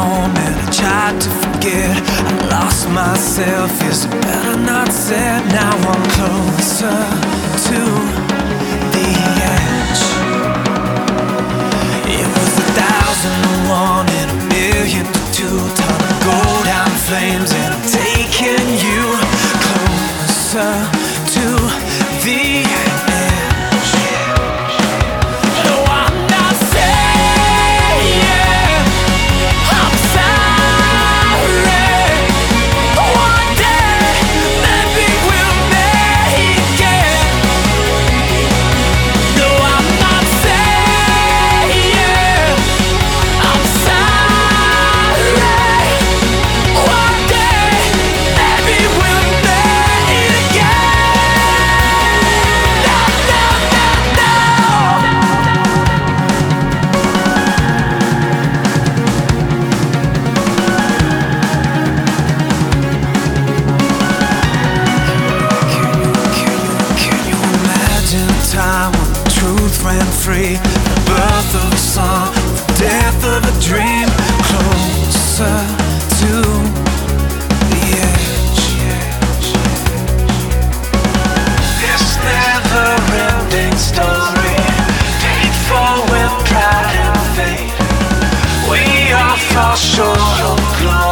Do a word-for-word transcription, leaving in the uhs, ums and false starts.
moment I tried to forget. I lost myself, is it better not said? Now I'm closer to the edge. It was a thousand to one and a million to two. Time to go down in flames and I'm taking you closer to the edge. Ran free, the birth of a song, the death of a dream. Closer to the edge. This never-ending story, painful with pride and fate. We all fall short of glory.